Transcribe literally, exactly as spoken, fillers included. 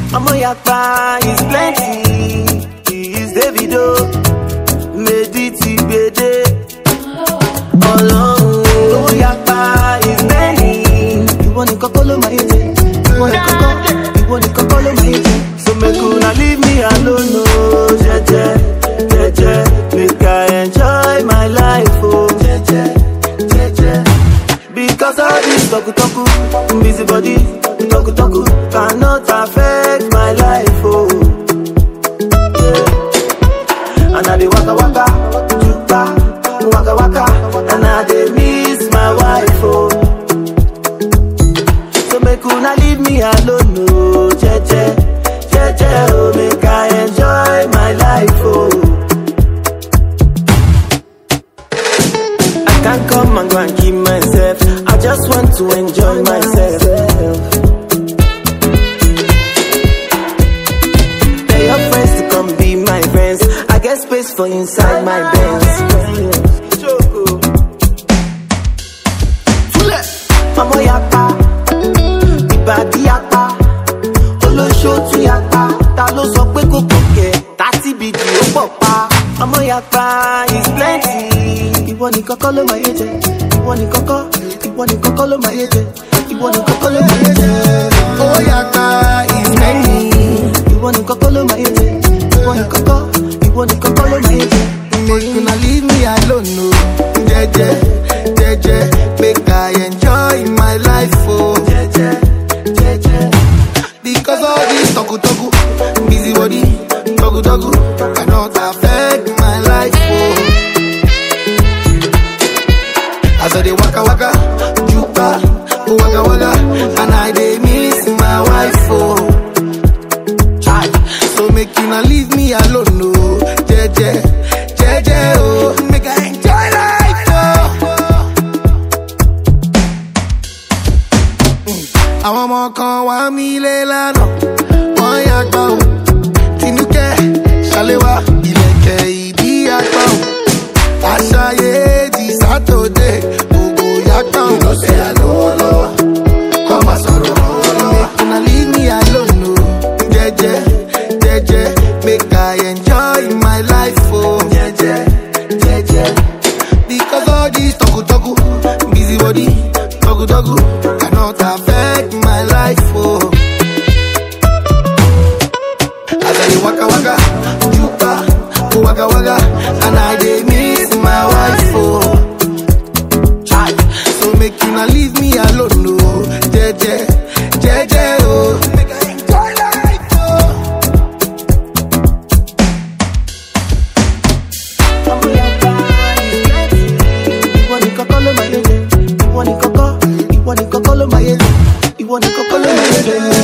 Amo yapa is plenty. Is Davido, Mediti Bede. Ọlọ́run owó yapa is many. Ìwọ nìkan kọ́ ló máa yé jẹ. Ìwọ nìkan kọ́, ìwọ nìkan kọ́ ló máa yé jẹ. So make una leave me alone, no, jeje, jeje. Make I enjoy my life, oh, jeje, jeje. Because all this talku talku, busy body, talku talku, cannot affect my life, oh. Yeah. And I dey waka waka, jupa, waka waka, and I dey miss my wife, oh. So make una leave me alone, no, jeje, jeje, oh. Make I enjoy my life, oh. I can't come and go and keep myself. I just want to enjoy myself. Tell your friends to come be my friends. I get space for inside my Benz. Mamo yapa, ibadi yapa, olosho tu yapa. Ta lo sọ pé kò kọ̀kẹ́, thirty B G ó pọ̀ pa. Mamo yapa is plenty. Ìwọ nìkan kọ́ ló máa yé jẹ. Ìwọ nìkan kọ́, ìwọ nìkan kọ́ ló máa yé jẹ. Ìwọ nìkan kọ́ ló máa yé jẹ. Oh yapa is many. Ìwọ nìkan kọ́ ló máa yé jẹ. Ìwọ nìkan kọ́, ìwọ nìkan kọ́ ló máa yé jẹ. Make una leave me alone, no. Jeje, jeje. Make I enjoy my life, oh. Jeje, jeje. Because all this talku talku, busy body, talku talku, cannot affect my life, oh. As I dey waka waka, jupa, waka waka, and I dey miss my wife, oh. Child, so make you not leave me alone, no. Jeje, jeje, oh. Make I enjoy life, oh. Àwọn ọmọ kan wá mi lé lánàá, wọ́n yàgbá o. Tinúkẹ́, Ṣaléwá, ìlẹ̀kẹ̀ ìdí àgbá o. Àṣàyè di Sátọ̀dé, gbogbo yàgbá o. Lọ sí àlọ́ lọ́wọ́, kọ́ máa sọ̀rọ̀ lọ́wọ́. Make una leave me alone, no. Jeje, jeje, make I enjoy my life, oh. Jeje, jeje. Because all this talku talku, busy body, talku talku, cannot affect my life, oh. As I dey waka waka, jupa, waka waka, and I dey miss my wife, oh. Child, so make you not leave me alone, no. Jeje, jeje, oh. Make I enjoy life, oh. Amo yapa is plenty. Ìwọ nìkan kọ́ ló máa yé jẹ. Ìwọ nìkan kọ́, ìwọ nìkan kọ́ ló máa yé jẹ. Ìwọ nìkan kọ́ ló máa yé jẹ.